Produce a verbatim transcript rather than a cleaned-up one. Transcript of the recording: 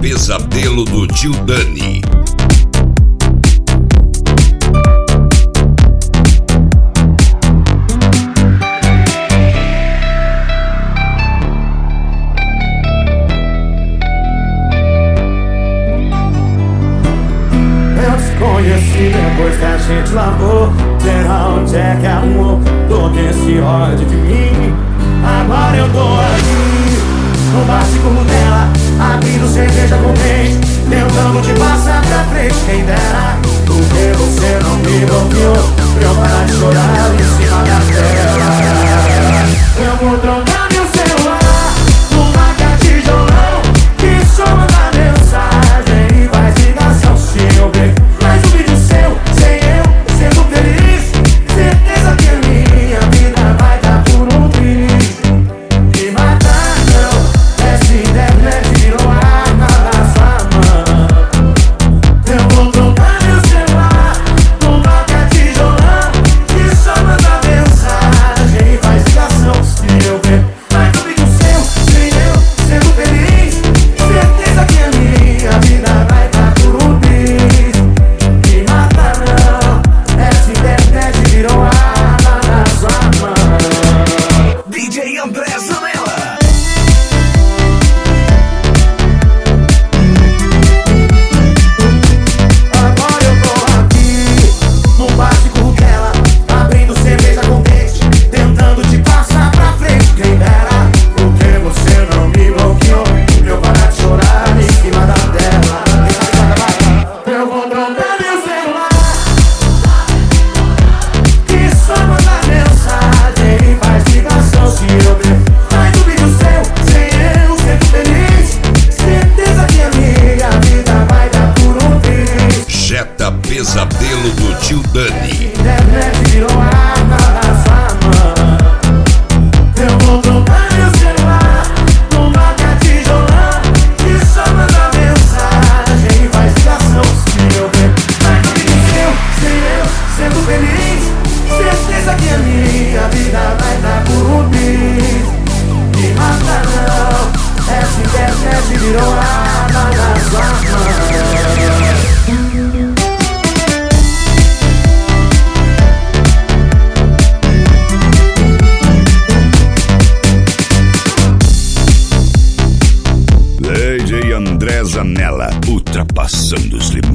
Pesadelo do Tio Dani. Conheci depois que a gente lavou. Será onde é que arrumou todo esse ódio de mim? Agora eu tô aqui no básico dela, abrindo cerveja com dente, tentando te passar pra frente. Quem dera, porque você não me bloqueou pra eu parar de chorar em cima da tela. Eu vou trocar meu celular numa catijolão que só manda mensagem e faz ligação se eu ver. Mais um vídeo seu, sem eu, sendo feliz. Certeza que a minha vida vai dar por um triz. Me matar não, essa internet virou arma na sua mão. Eu vou trocar meu celular numa catijolão que só manda mensagem e faz ligação se eu ver. Mais um vídeo seu, sem eu, sendo feliz. Certeza que a minha vida vai dar por um triz. Virou arma na sua mão. D J André Zanella. Agora eu tô aqui no básico dela, abrindo cerveja com dente, tentando te passar pra frente. Quem dera, porque você não me bloqueou pra eu parar de chorar em cima da tela. Eu vou trocar meu celular que só manda mensagem e faz ligação se eu ver. Mais um vídeo seu, sem eu, sendo feliz. Certeza que a minha vida vai dar por um triz. Jetta Pesadelo do Tio Dani. Internet virou arma na sua mão. Eu vou trocar meu celular numa catijolão que só manda mensagem e faz ligação se eu ver. Mais um vídeo seu, sem eu, sendo feliz. Certeza que a minha vida vai dar por um triz. Me mata não, essa internet virou arma na sua mão. D J André Zanella, ultrapassando os limites.